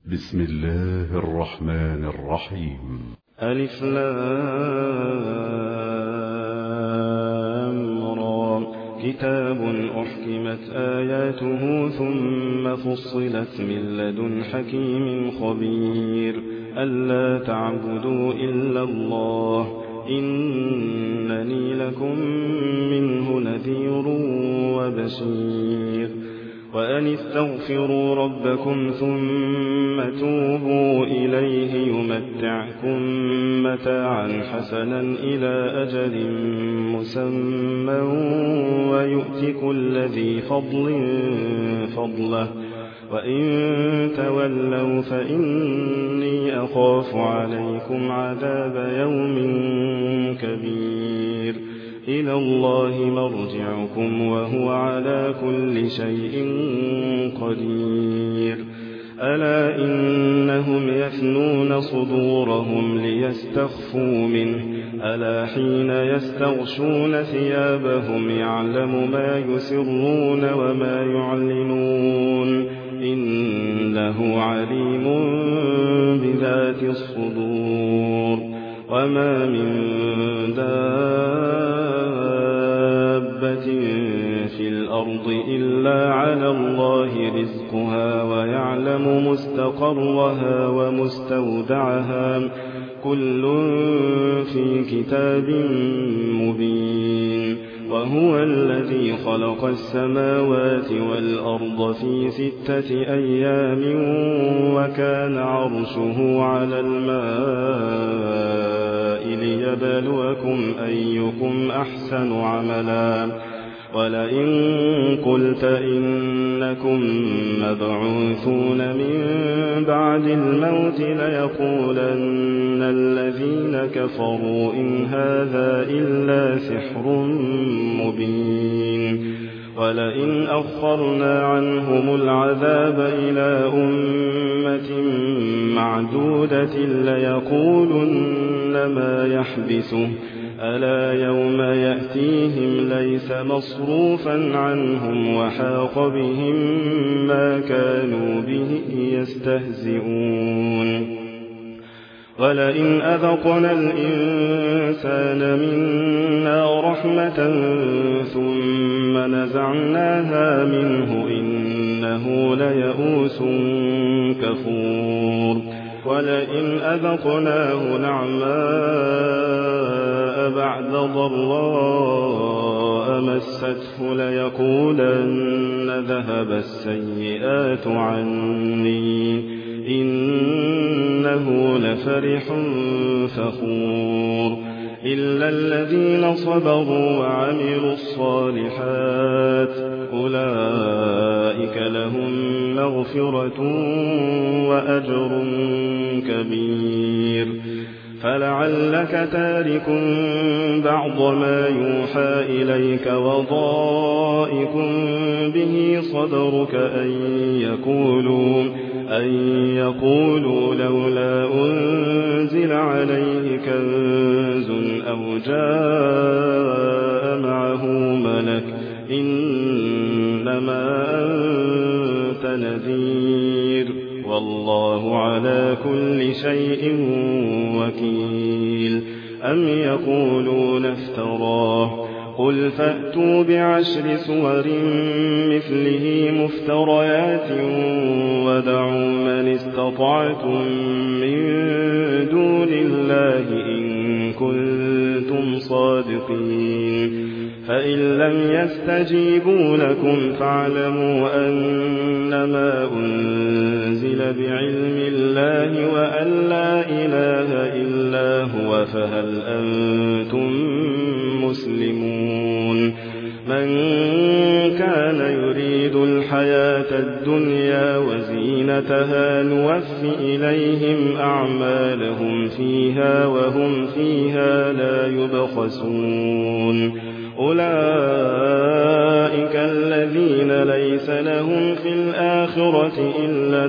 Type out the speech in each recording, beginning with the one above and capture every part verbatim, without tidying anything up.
بسم الله الرحمن الرحيم. ألف لام را. كتاب أحكمت آياته ثم فصلت من لدن حكيم خبير ألا تعبدوا إلا الله إنني لكم منه نذير وبشير. وأن استغفروا ربكم ثم توبوا إليه يمتعكم متاعا حسنا إلى أجل مسمى ويؤت كل ذي فضل فضله وإن تولوا فإني أخاف عليكم عذاب يوم كبير. إلى الله مرجعكم وهو على كل شيء قدير. ألا إنهم يثنون صدورهم ليستخفوا منه ألا حين يستغشون ثيابهم يعلم ما يسرون وما يعلنون إنه عليم بذات الصدور. وما من دابة في الأرض إلا على الله رزقها ويعلم مستقرها ومستودعها كل في كتاب مبين. وهو الذي خلق السماوات والأرض في ستة أيام وكان عرشه على الماء ليبلوكم أيكم أحسن عملا. ولئن قلت إنكم مبعوثون من بعد الموت ليقولن الذين كفروا إن هذا إلا سحر مبين. ولئن أخرنا عنهم العذاب إلى أمة معدودة ليقولن ما يحبسه ألا يوم يأتيهم ليس مصروفا عنهم وحاق بهم ما كانوا به يستهزئون. ولئن أذقنا الإنسان منا رحمة ثم نزعناها منه إنه ليئوس كفور. ولئن أذقناه نعماء بعد ضراء مسته ليقولن ذهب السيئات عني إنه لفرح فخور. إلا الذين صبروا وعملوا الصالحات أولئك لهم مغفرة وأجر كبير. فلعلك تارك بعض ما يوحى إليك وضائق به صدرك أن يقولوا أن يقولوا لولا أنزل عليه كنز أو جاء معه ملك إنما أنت نذير والله على كل شيء وكيل. أم يقولون افتراه قل فأتوا بعشر سور مثله مفتريات ودعوا من استطعتم من دون الله إن كنتم صادقين. فإن لم يستجيبوا لكم فاعلموا أنما أنزل بعلم الله وأن لا إله إلا هو فهل أنتم مسلمون. من كان يريد الحياة الدنيا وزينتها نوف إليهم أعمالهم فيها وهم فيها لا يبخسون. أولئك الذين ليس لهم في الآخرة إلا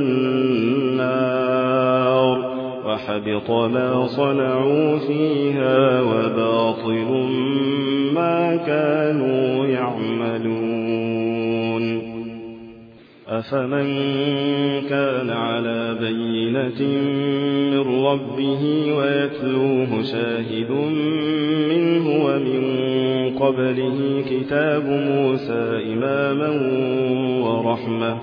النار وحبط ما صنعوا فيها وباطل ما كانوا يعملون. أفمن كان على بينة من ربه ويتلوه شاهد منه ومن قبله كتاب موسى إماما ورحمة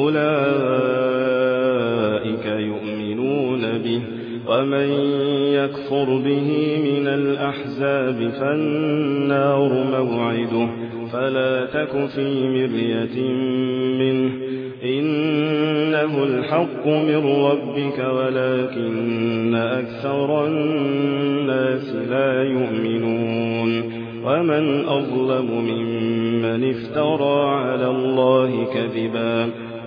أولئك يؤمنون به ومن يكفر به من الأحزاب فالنار موعده فلا تك في مرية منه إنه الحق من ربك ولكن أكثر الناس لا يؤمنون ومن أظلم ممن افترى على الله كذبا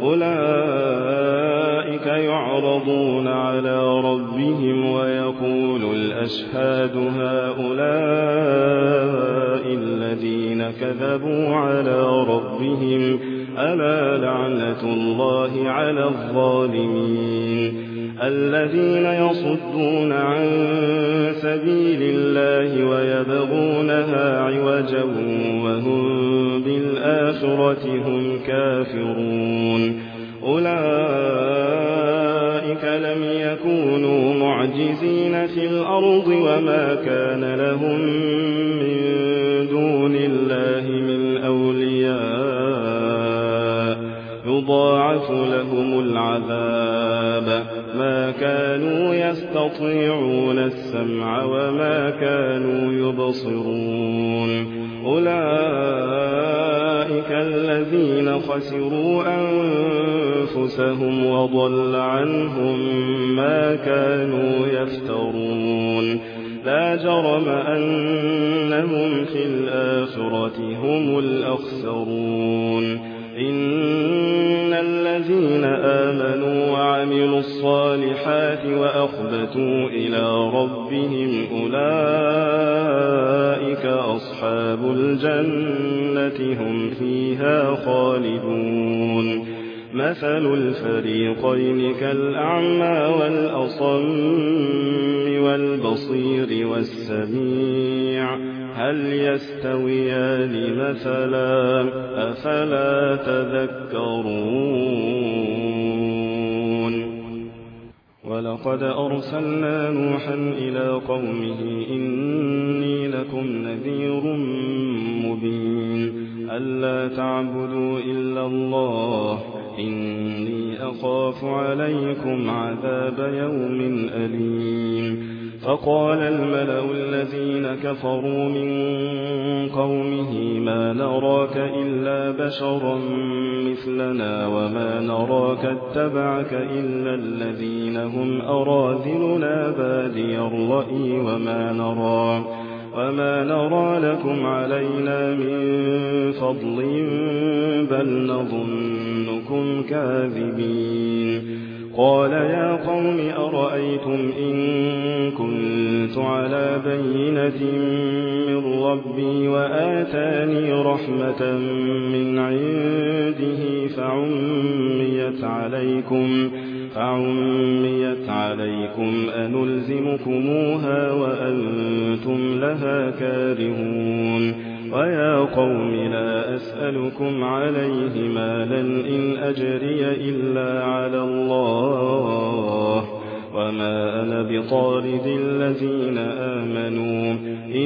أولئك يعرضون على ربهم ويقول الأشهاد هؤلاء الذين كذبوا على ربهم ألا لعنة الله على الظالمين الذين يصدون عن سبيل الله ويبغونها عوجا وهم بالآخرة هم كافرون أولئك لم يكونوا معجزين في الأرض وما كان لهم من دون الله من أولياء يضاعف لهم العذاب ما كانوا يستطيعون السمع وما كانوا يبصرون أولئك الذين خسروا أنفسهم وضل عنهم ما كانوا يفترون لا جرم أنهم في الآخرة هم الأخسرون إن الذين آمنوا وعملوا الصالحات وأخبتوا إلى ربهم أولئك أصحاب الجنة هم فيها خالدون مثل الفريقين كالأعمى والأصم والبصير والسميع هل يستويان مثلا أفلا تذكرون ولقد أرسلنا نوحا إلى قومه إني لكم نذير مبين ألا تعبدوا إلا الله إني أخاف عليكم عذاب يوم أليم فقال الملأ الذين كفروا من قومه ما نراك إلا بشرا مثلنا وما نراك اتبعك إلا الذين هم أراذلنا بادي الرأي وما نرى وما نرى لكم علينا من فضل بل نظنكم كاذبين قال يا قوم أرأيتم إن كنت على بينة من ربي وآتاني رحمة من عنده فعميت عليكم فعميت عليكم أنلزمكموها وأنتم لها كارهون ويا قوم لا أسألكم عليه مالا إن أجري إلا على الله وما أنا بطارد الذين آمنوا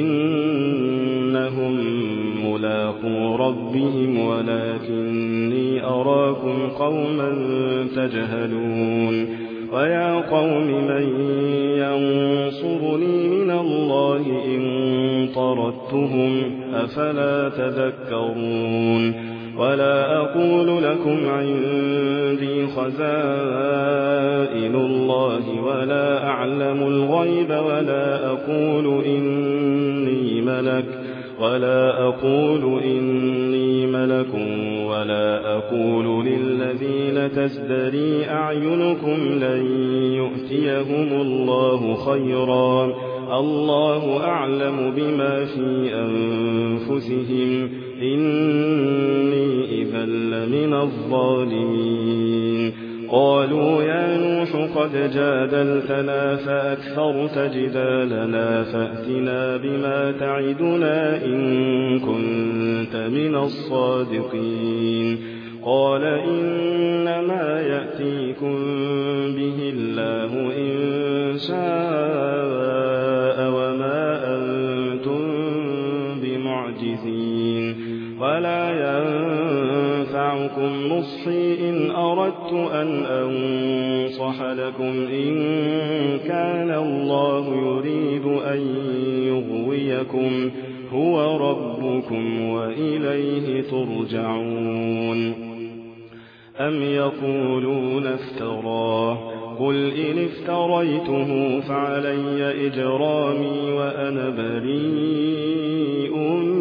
إنهم ملاقو ربهم ولكني أراكم قوما تجهلون ويا قوم من ينصرني من الله إن طردتهم أفلا تذكرون ولا أقول لكم عندي خزائن الله ولا أعلم الغيب ولا أقول إني ملك ولا أقول إني ملك ولا أقول للذين تزدري أعينكم لن يؤتيهم الله خيرا الله أعلم بما في أنفسهم إني إذا لمن الظالمين قالوا يا نوح قد جادلتنا فأكثرت جدالنا فأتنا بما تعدنا إن كنت من الصادقين قال إنما يأتيكم به الله إن شاء وما أنتم بمعجزين ولا ينفعكم نصحي إن أردت أن أنصح لكم إن كان الله يريد أن يغويكم هو ربكم وإليه ترجعون. أم يقولون افتراه قل إن افتريته فعلي إجرامي وأنا بريء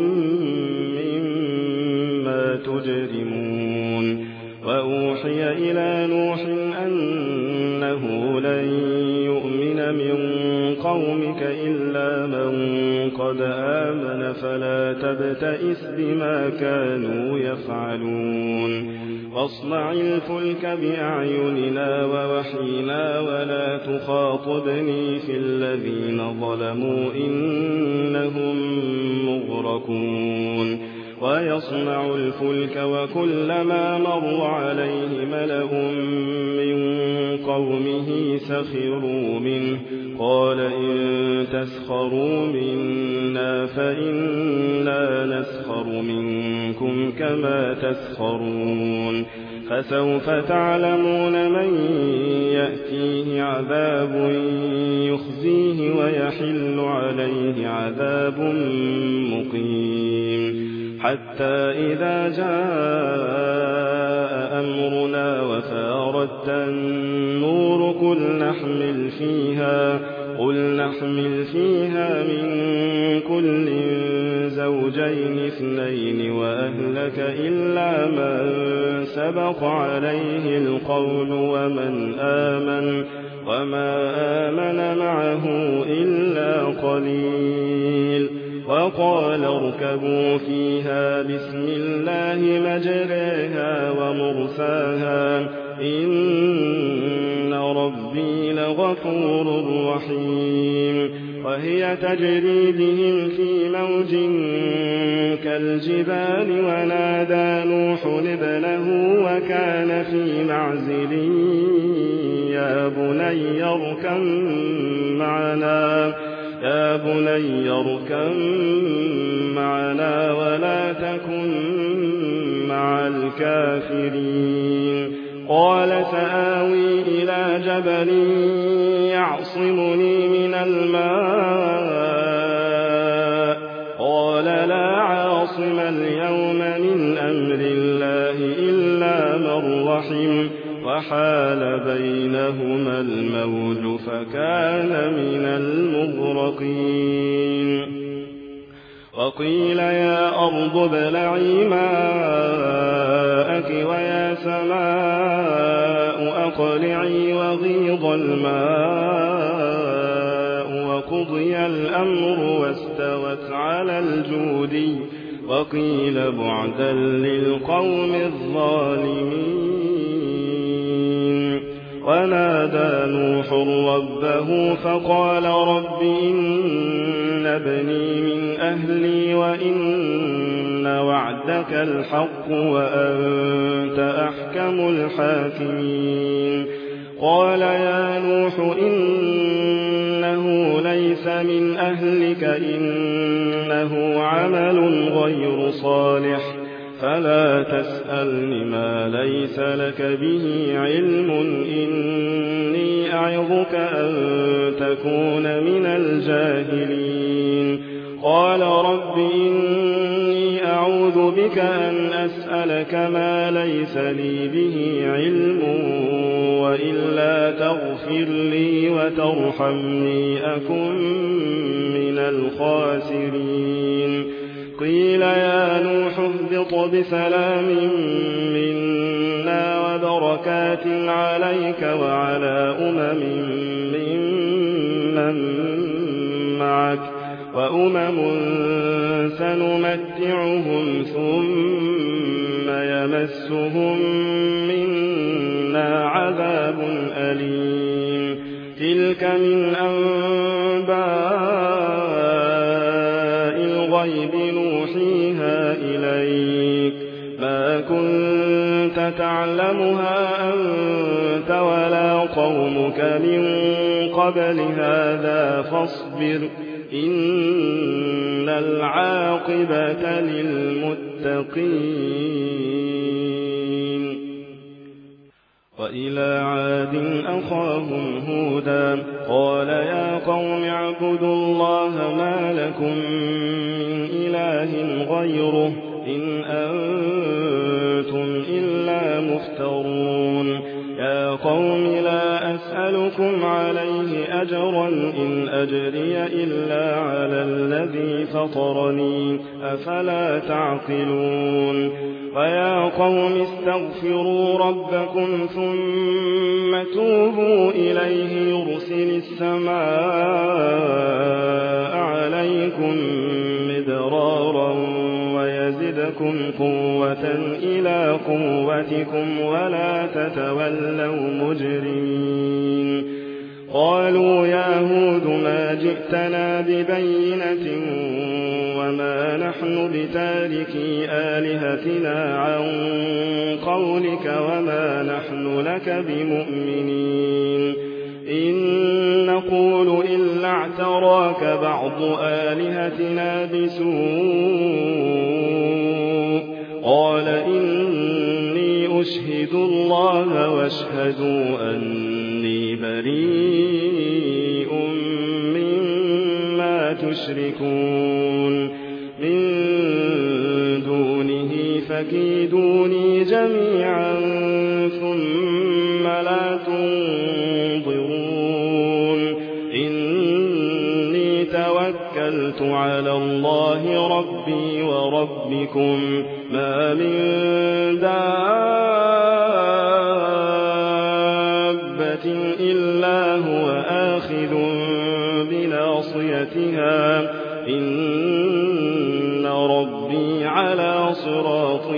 مما تجرمون. وأوحي إلى نوح أنه لن يؤمن من قومك إلا من قد آمن فلا تبتئس بما كانوا يفعلون. واصنع الفلك بأعيننا ووحينا ولا تخاطبني في الذين ظلموا إنهم مغرقون. ويصنع الفلك وكلما مر عليه ملأ من قومه سخروا منه قال إن تسخروا منا فإنا نسخر منكم كما تسخرون. فسوف تعلمون من يأتيه عذاب يخزيه ويحل عليه عذاب مقيم. حتى إذا جاء أمرنا وفارت النور قل نحمل فيها قل نحمل فيها من كل زوجين اثنين وأهلك إلا من سبق عليه القول ومن آمن وما آمن معه إلا قليل. وقال اركبوا فيها بسم الله مجريها ومرساها إن ربي لغفور رحيم. وهي تجري بهم في موج كالجبال ونادى نوح ابنه وكان في معزل يا بني اركب معنا يا بني اركب معنا ولا تكن مع الكافرين. قال سآوي إلى جبل يعصمني من الماء قال لا عاصم اليوم من أمر الله إلا من رحم وحال بينهما الموج فكان من المغرقين. وقيل يا أرض ابلعي ماءك ويا سماء أقلعي وغيض الماء وقضي الأمر واستوت على الجودي وقيل بعدا للقوم الظالمين. ونادى نوح ربه فقال رب إن ابني من أهلي وإن وعدك الحق وأنت أحكم الحاكمين. قال يا نوح إنه ليس من أهلك إنه عمل غير صالح فلا تسألني ما ليس لك به علم إني أعظك أن تكون من الجاهلين. قال رب إني أعوذ بك أن أسألك ما ليس لي به علم وإلا تغفر لي وترحمني أكن من الخاسرين. قيل يا نوح اهبط بسلام منا وبركات عليك وعلى أمم ممن معك وأمم سنمتعهم ثم يمسهم منا عذاب أليم. تلك من أنباء الغيب نوحيها إليك ما كنت تعلمها أنت ولا قومك من قبل هذا فاصبر إن العاقبة للمتقين. وإلى عاد أخاهم هودا قال يا قوم اعبدوا الله ما لكم من إله غيره إن أنتم إلا مفترون. يا قوم لا أسألكم عليه أجرا إن أجري إلا على الذي فطرني أفلا تعقلون. ويا قوم استغفروا ربكم ثم توبوا إليه يرسل السماء عليكم مدرارا ويزدكم قوة إلى قوتكم ولا تتولوا مجرمين. قالوا يا هود ما جئتنا ببينة وما نحن بتاركي آلهتنا عن قولك وما نحن لك بمؤمنين إن نقول إلا اعتراك بعض آلهتنا بسوء قال إني أشهد الله واشهدوا أني بريء مما تشركون من دونه فكيدوني جميعا ثم لا تنظرون. إني توكلت على الله ربي وربكم ما من دابة إلا هو آخذ بناصيتها إن ربي على صراط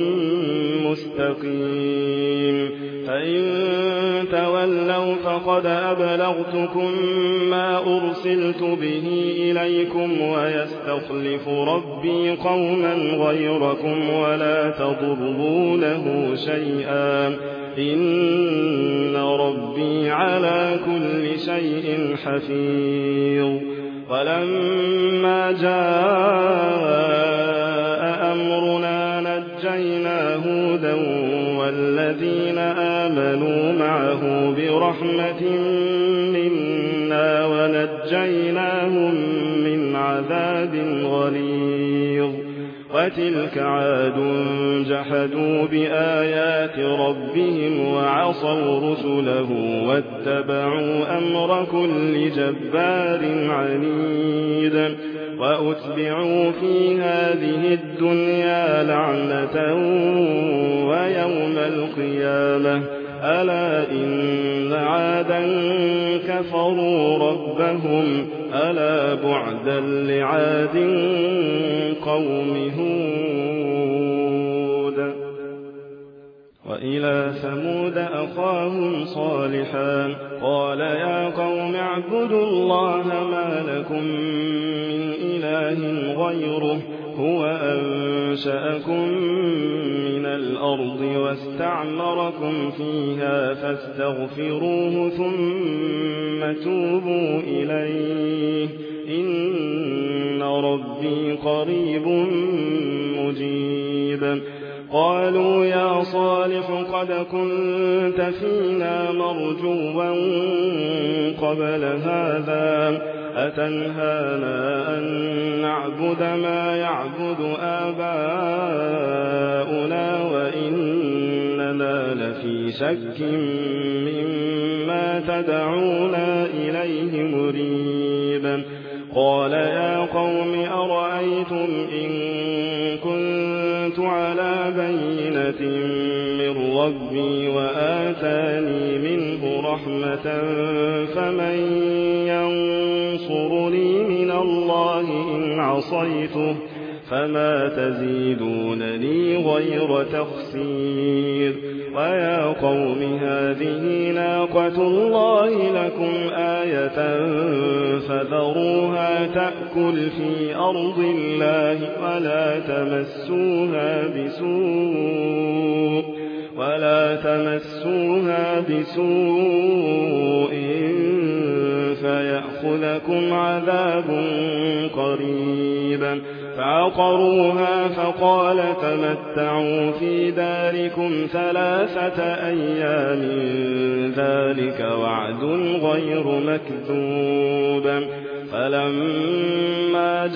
مستقيم. فإن تولوا فقد أبلغتكم ما أرسلت به إليكم ويستخلف ربي قوما غيركم ولا تضرونه شيئا إن ربي على كل شيء حفيظ. ولما جاء أمرنا نجينا هودا والذين آمنوا معه برحمة منا ونجيناهم من عذاب غليظ. وتلك عاد جحدوا بآيات ربهم وعصوا رسله واتبعوا أمر كل جبار عنيد. وأتبعوا في هذه الدنيا لعنة ويوم القيامة ألا إن عادا كفروا ربهم ألا بعدا لعاد قوم هود. وإلى ثمود أخاهم صالحا قال يا قوم اعبدوا الله ما لكم من إله غيره هو أنشأكم من الأرض واستعمركم فيها فاستغفروه ثم توبوا إليه إن ربي قريب مجيب. قالوا يا صالح قد كنت فينا مرجوا قبل هذا أتنهانا أن نعبد ما يعبد آباؤنا وإننا لفي شك مما تدعونا إليه مريب. قال يا قوم أرأيتم إن كنت على بينة من ربي وآتاني منه رحمة فمن ينصرني من الله إن عصيته فما تزيدونني غير تخسير. ويا قوم هذه ناقة الله لكم آية فذروها تأكل في أرض الله ولا تمسوها بسوء ولا تمسوها بسوء فيأخذكم عذاب قريبا فعقروها فقال تمتعوا في داركم ثلاثة أيام ذلك وعد غير مكذوب فلما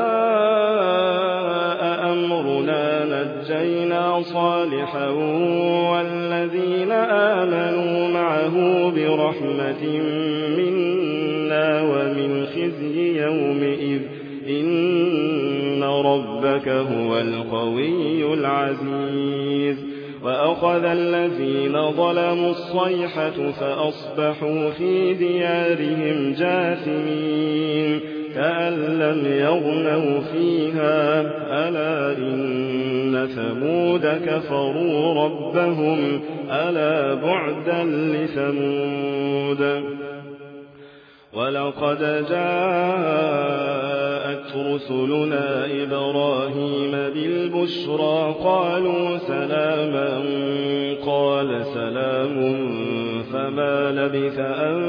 جاء أمرنا نجينا صالحا والذين آمنوا معه برحمة منا ومن خزي يومئذ إن ربك هو القوي العزيز وأخذ الذين ظلموا الصيحة فأصبحوا في ديارهم جاثمين كأن لم يغنوا فيها ألا إن ثمود كفروا ربهم ألا بعدا لثمود ولقد جاءت رسلنا إبراهيم بالبشرى قالوا سلاما قال سلام فما لبث أن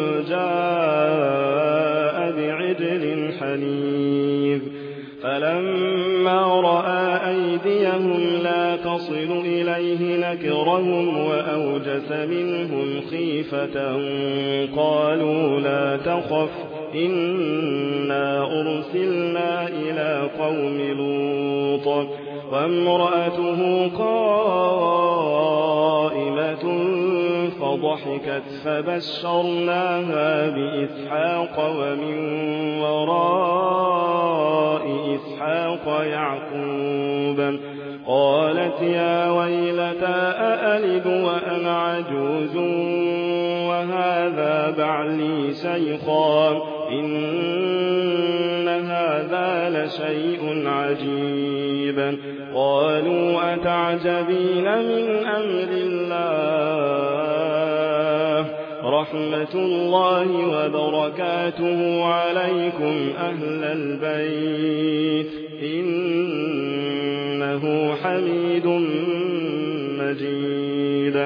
جاء بعجل حنيذ فلما رأى أيديهم لا تصل إليه نكرهم وأوجس منهم خيفة قالوا لا تخف إنا أرسلنا إلى قوم لوط وامرأته قائمة فضحكت فبشرناها بإسحاق ومن وراء إسحاق يعقوب قالت يا ويلتى أألد وأنا عجوز وهذا بعلي شيخا إن هذا لشيء عجيب قالوا أتعجبين من أمر الله رحمة الله وبركاته عليكم أهل البيت إنه حميد مجيد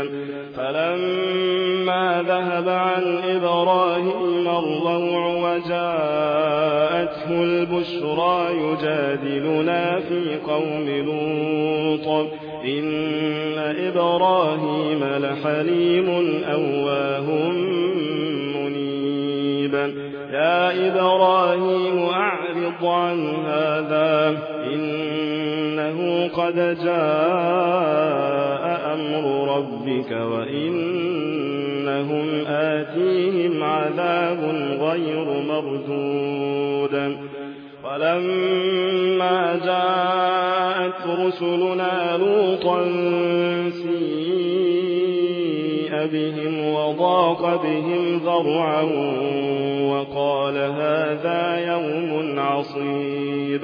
فلما ذهب عن إبراهيم الروع وجاءته البشرى يجادلنا في قوم لوط إن إبراهيم لحليم أواه منيب يا إبراهيم أعرض عن هذا إنه قد جاء أمر ربك وإنهم آتيهم عذاب غير مردود ولما جاءت رسلنا لوطا سيء بهم وضاق بهم ذرعا وقال هذا يوم عصيب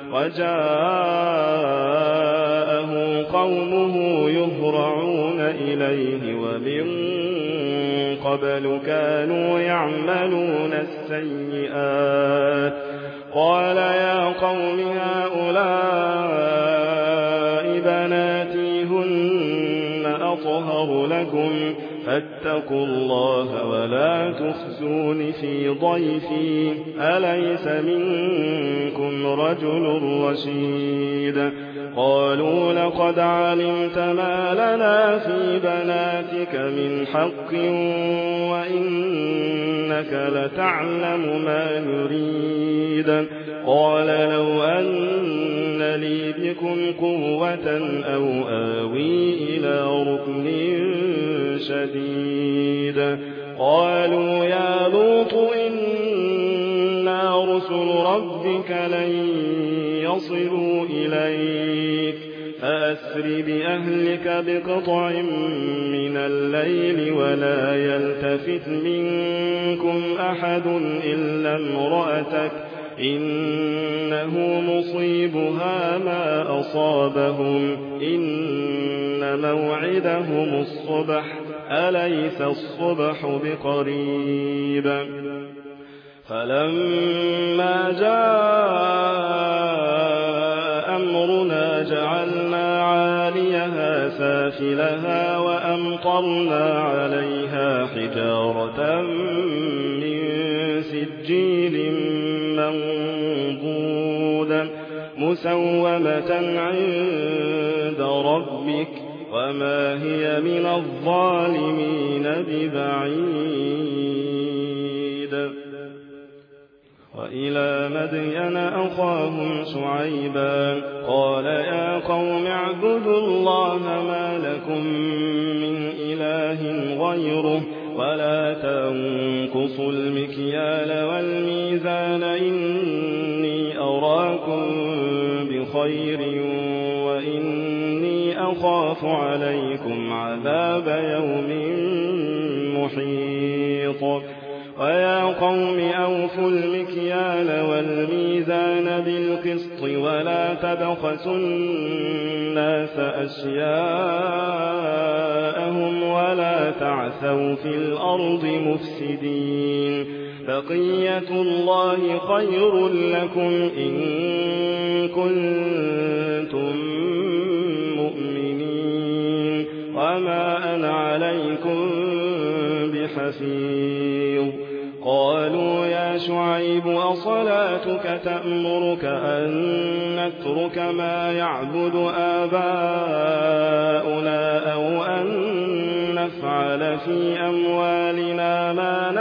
وجاءه قومه يهرعون إليه ومن قبل كانوا يعملون السيئات قال يا قوم هؤلاء بناتي هن أطهر لكم فاتقوا الله ولا تخزون في ضيفي أليس منكم رجل رشيد قالوا لقد علمت ما لنا في بناتك من حق وإنك لتعلم ما نريد قال لو أن لي بكم قوة أو آوي إلى ركن شديد قالوا يا لوط إنا رسل ربك لن يصلوا إليك فأسر بأهلك بقطع من الليل ولا يلتفت منكم أحد إلا امرأتك إنه مصيبها ما أصابهم إن موعدهم الصبح أليس الصبح بقريب فلما جاء أمرنا جعلنا عاليها سافلها سافلها وأمطرنا عليها حجارة من سجيل منضود مسومة عند ربك وما هي من الظالمين ببعيد. وإلى مدين أخاهم شعيبا قال يا قوم اعبدوا الله ما لكم من إله غيره ولا تنقصوا المكيال والميزان إني أراكم بخير وإني أخاف عليكم عذاب يوم محيط. ويا قوم أوفوا المكيال والميزان بالقسط ولا تبخسوا الناس أشياءهم ولا تعثوا في الأرض مفسدين. بقية الله خير لكم إن كنتم مؤمنين وما أنا عليكم بحفيظ. قالوا يا شعيب أصلاتك تأمرك أن نترك ما يعبد آباؤنا أو أن نفعل في أموالنا ما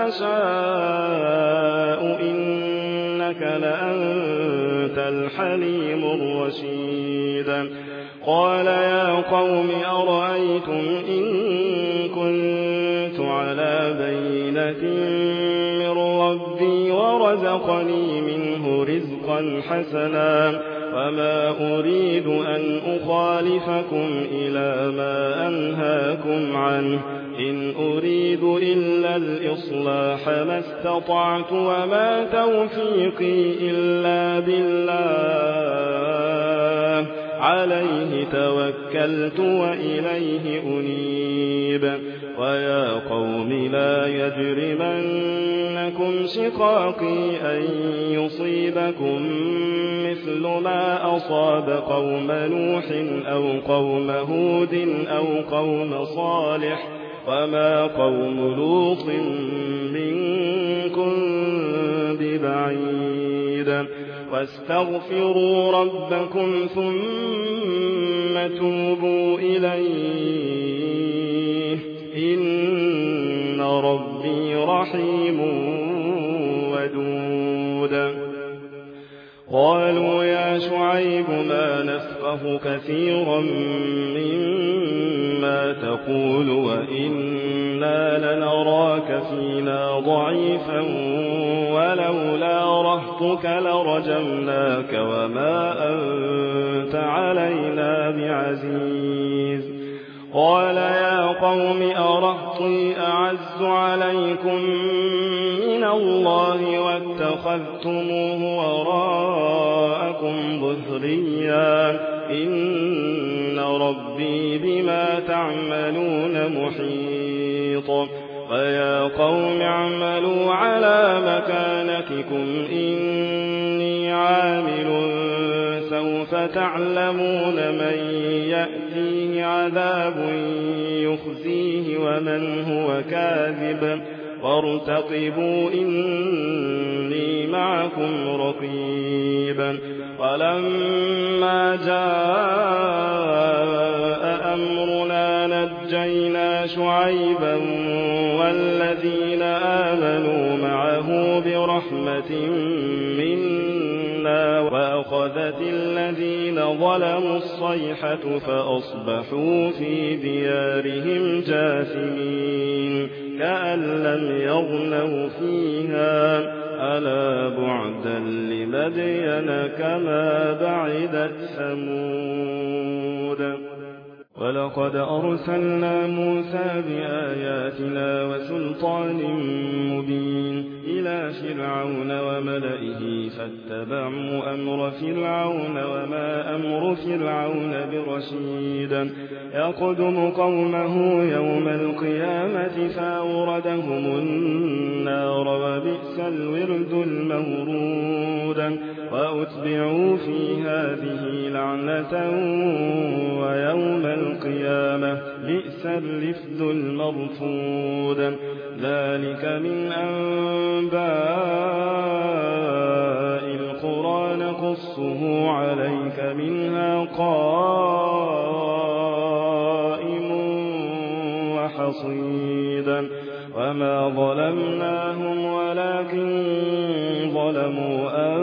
نشاء إنك لأنت الحليم الرشيد. قال يا قوم أرأيتم إن كنت على بينة من ربي ورزقني منه رزقا حسنا وما أريد أن أخالفكم إلى ما أنهاكم عنه إن أريد إلا الإصلاح ما استطعت وما توفيقي إلا بالله عليه توكلت وإليه أنيب. ويا قوم لا يجرمنكم شقاقي أن يصيبكم مثل ما أصاب قوم نوح أو قوم هود أو قوم صالح وما قوم لوط منكم ببعيد. واستغفروا ربكم ثم توبوا إليه إن ربي رحيم ودود. قالوا يا شعيب ما نفقه كثيرا مما تقول وإنا لنراك فينا ضعيفا ولولا رهطك لرجمناك وما أنت علينا بعزيز. قال يا قوم أرهطي أعز عليكم من الله واتخذتموه وراءكم ظهريا إن ربي بما تعملون محيط. ويا قوم اعملوا على مكانتكم إني عامل سوف تعلمون من يأتيه عذاب يخزيه ومن هو كاذب وارتقبوا إني معكم رقيب. ولما جاء أمرنا نجينا شعيبا والذين آمنوا معه برحمة منا وأخذت الذين ظلموا الصيحة فأصبحوا في ديارهم جاثمين كأن لم يغنوا فيها ألا بعدا لمدين كما بعدت ثمود. ولقد أرسلنا موسى بآياتنا وسلطان مبين إلى فرعون وملئه فاتبعوا أمر فرعون وما أمر فرعون برشيد. يقدم قومه يوم القيامة فأوردهم النار وبئس الورد المورود. وأتبعوا في هذه لعنة ويوم القيامة بئس الرفد المرفود ذلك من أنباء القرى نقصه عليك منها قائم وحصيدا وما ظلمناهم ولكن ظلموا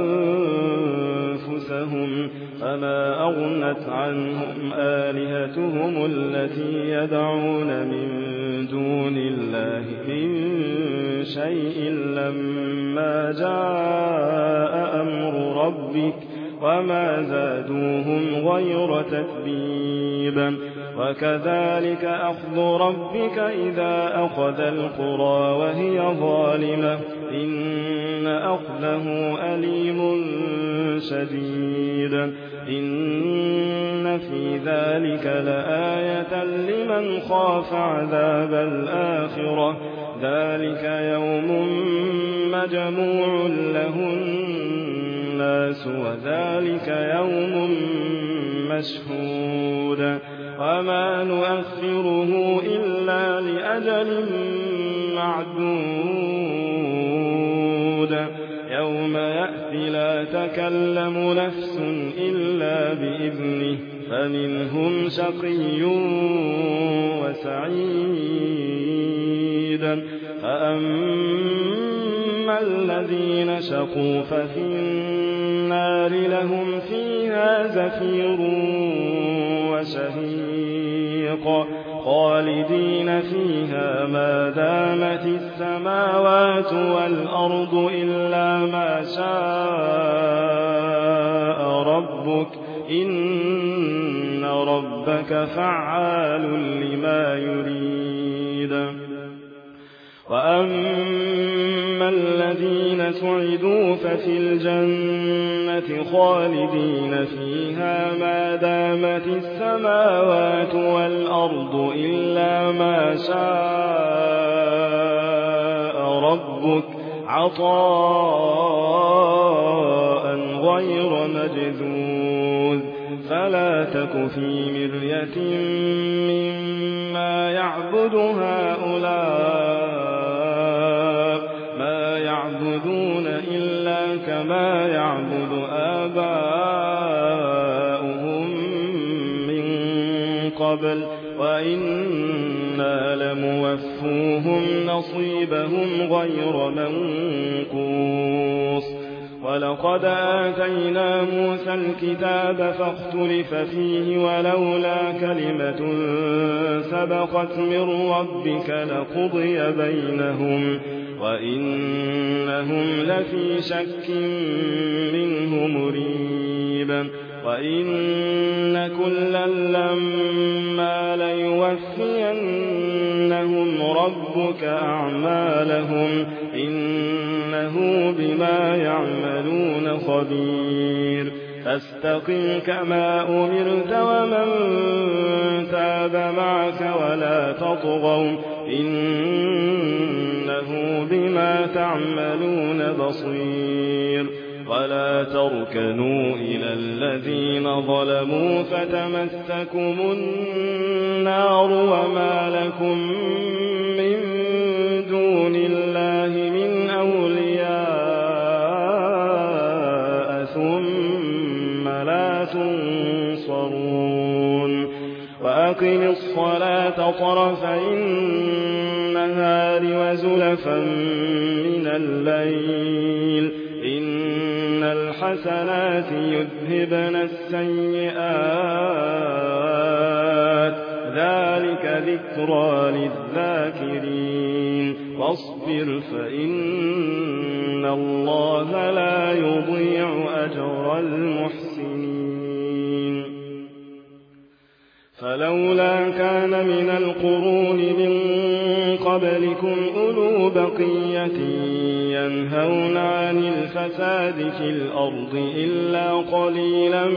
أنفسهم فما أغنت عنهم آلهتهم التي يدعون من دون الله من شيء لما جاء أمر ربك وما زادوهم غير تتبيبا وكذلك أخذ ربك إذا أخذ القرى وهي ظالمة إن أخذه أليم شديد إن في ذلك لآية لمن خاف عذاب الآخرة ذلك يوم مجموع له الناس وذلك يوم مشهود وما نؤخره إلا لأجل معدود يوم يأتي لا تكلم نفس إلا بإذنه فمنهم شقي وسعيد فأما الذين شقوا ففي النار لهم فيها زفير وشهيق خالدين فيها ما دامت السماوات والأرض إلا ما شاء ربك إن ربك فعال لما يريد وأما الذين سعدوا ففي الجنة خالدين فيها ما دامت السماوات والأرض إلا ما شاء ربك عطاء غير مجذوذ فلا تك في مرية مما يعبد هؤلاء ما يعبدون إلا كما يعبد آباؤهم من قبل وإنا لموفوهم نصيبهم غير منقوص ولقد آتينا موسى الكتاب فاختلف فيه ولولا كلمة سبقت من ربك لقضي بينهم وإنهم لفي شك منه مريب وإن كلا لما ليوفينهم ربك أعمالهم إنه بما يعملون خبير فاستقم كما أمرت ومن تاب معك ولا تطغوا إنه بما تعملون بصير ولا تركنوا إلى الذين ظلموا فتمسكم النار وما لكم من دون الله من أولياء ثم لا تنصرون وأقم الصلاة طرفي النهار وزلفا من الليل إن الحسنات يذهبن السيئات ذلك ذكرى للذاكرين واصبر فإن الله لا يضيع أجر المحسنين فلولا كان من القرون من قبلكم أولو بقية ينهون عن الفساد في الأرض إلا قليلا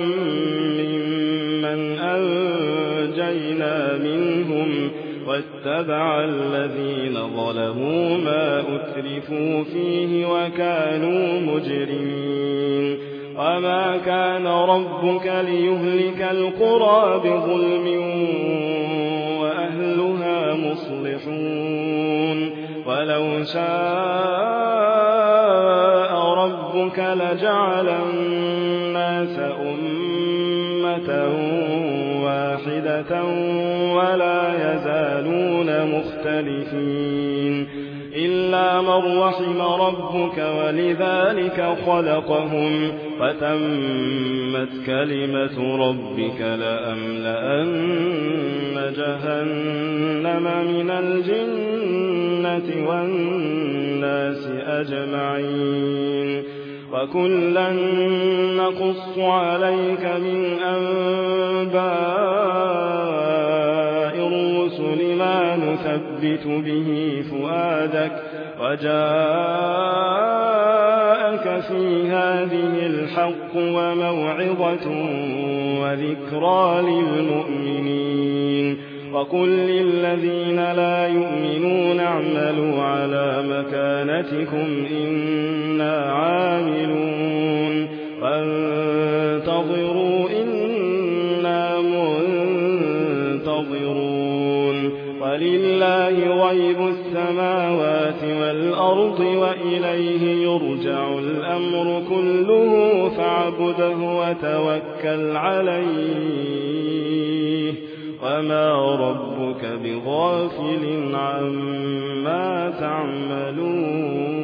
ممن أنجينا منهم واتبع الذين ظلموا ما أترفوا فيه وكانوا مجرمين وما كان ربك ليهلك القرى بظلم وأهلها مصلحون ولو شاء ربك لجعل الناس أمة واحدة ولا يزالون مختلفين إلا من رحم ربك ولذلك خلقهم فتمت كلمة ربك لأملأن جهنم من الجنة والناس أجمعين وكلا نقص عليك من أنباء الرسل ما نثبت به فؤادك وجاءك في هذه الحق وموعظة وذكرى للمؤمنين وقل للذين لا يؤمنون اعملوا على مكانتكم إنا عاملون وانتظروا إنا منتظرون ولله غيب السماوات والأرض وإليه يرجع الأمر كله فاعبده وتوكل عليه وما ربك بغافل عما تعملون